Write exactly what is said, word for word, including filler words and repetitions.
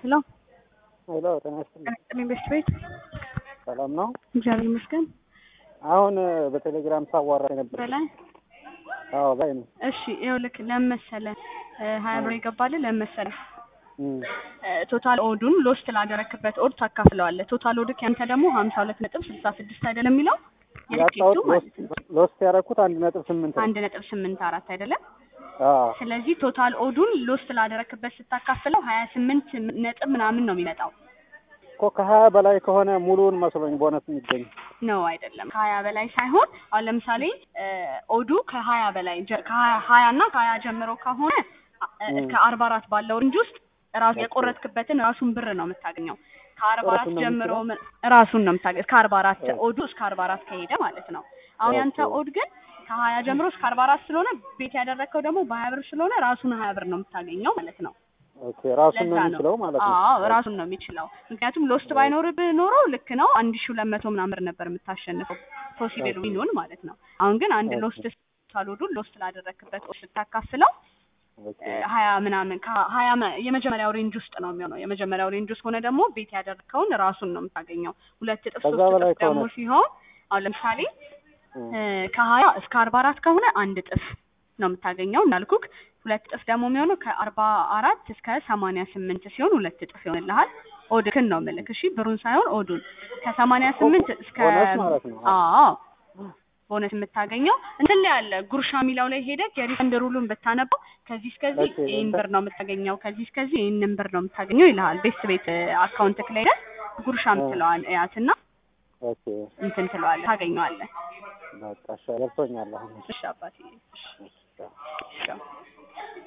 ሄሎ ሄሎ ጤና ይስጥልኝ። ኢንቨስት ቤት ሰላም ነው? እግዚአብሔር ይመስገን። አሁን በቴሌግራም ሳዋራ ነበር። በላይ አዎ ባይ ነው። እሺ ይኸውልህ ለመሰለ ሀያ ብር ይገባል ለመሰለ ቶታል ኦዱን ሎስት ላደረክበት ኦድ ታካፍለዋለህ። ቶታል ኦድ ያንተ ደግሞ ሀምሳ ሁለት ነጥብ ስልሳ ስድስት አይደለም የሚለው ያጣው ሎስት ያደረኩት አንድ ነጥብ ስምንት አንድ ነጥብ ስምንት አራት አይደለም? አዎ። ስለዚህ ቶታል ኦዱን ሎስት ላደረክበት ስታካፍለው ሀያ ስምንት ነጥብ ምናምን ነው የሚመጣው። እኮ ከሀያ በላይ ከሆነ ሙሉውን መስሎኝ ቦነስ የሚገኝ ነው አይደለም። ከሀያ በላይ ሳይሆን አሁን ለምሳሌ ኦዱ ከሀያ በላይ ከሀያ እና ከሀያ ጀምሮ ከሆነ እስከ አርባ አራት ባለው ሬንጅ ውስጥ ራሱ የቆረጥክበትን ራሱን ብር ነው የምታገኘው። ከአርባ አራት ጀምሮ ራሱን ነው የምታገኘው። እስከ አርባ አራት ኦዱ እስከ አርባ አራት ከሄደ ማለት ነው። አሁን ያንተ ኦድ ግን ከሀያ ጀምሮ እስከ አርባ አራት ስለሆነ ቤት ያደረከው ደግሞ በሀያ ብር ስለሆነ ራሱን ሀያ ብር ነው የምታገኘው ማለት ነው። ኦኬ ራሱን ነው የሚችለው ማለት ነው። አዎ ራሱን ነው የሚችለው። ምክንያቱም ሎስት ባይኖርብህ ኖሮ ልክ ነው አንድ ሺህ ሁለት መቶ ምናምን ብር ነበር የምታሸንፈው ፖሲብል ዊኑን ማለት ነው። አሁን ግን አንድ ሎስት ሳልወዱን ሎስት ላደረክበት ስታካፍለው ሀያ ምናምን ከሀያ የመጀመሪያው ሬንጅ ውስጥ ነው የሚሆነው። የመጀመሪያው ሬንጅ ውስጥ ሆነ ደግሞ ቤት ያደረከውን ራሱን ነው የምታገኘው። ሁለት እጥፍ ሶስት እጥፍ ደግሞ ሲሆን አሁን ለምሳሌ ከሀያ እስከ አርባ አራት ከሆነ አንድ እጥፍ ነው የምታገኘው እንዳልኩክ። ሁለት እጥፍ ደግሞ የሚሆነው ከአርባ አራት እስከ ሰማንያ ስምንት ሲሆን ሁለት እጥፍ ይሆንልሃል። ኦድክን ነው የምልክ እሺ፣ ብሩን ሳይሆን ኦዱን ከሰማንያ ስምንት እስከ አዎ ቦነስ የምታገኘው እንትን ላይ ያለ ጉርሻ ሚላው ላይ ሄደህ የሪፈንድ ሩሉን ብታነበው ከዚህ እስከዚህ ይሄን ብር ነው የምታገኘው ከዚህ እስከዚህ ይሄንን ብር ነው የምታገኘው ይልሃል። ቤት ቤት አካውንትክ ላይ ሄደህ ጉርሻ ምትለዋል ያትና ኦኬ እንትን ትለዋለህ ታገኘዋለህ። በቃ ሸርቶኛል አሁን። እሺ አባቴ እሺ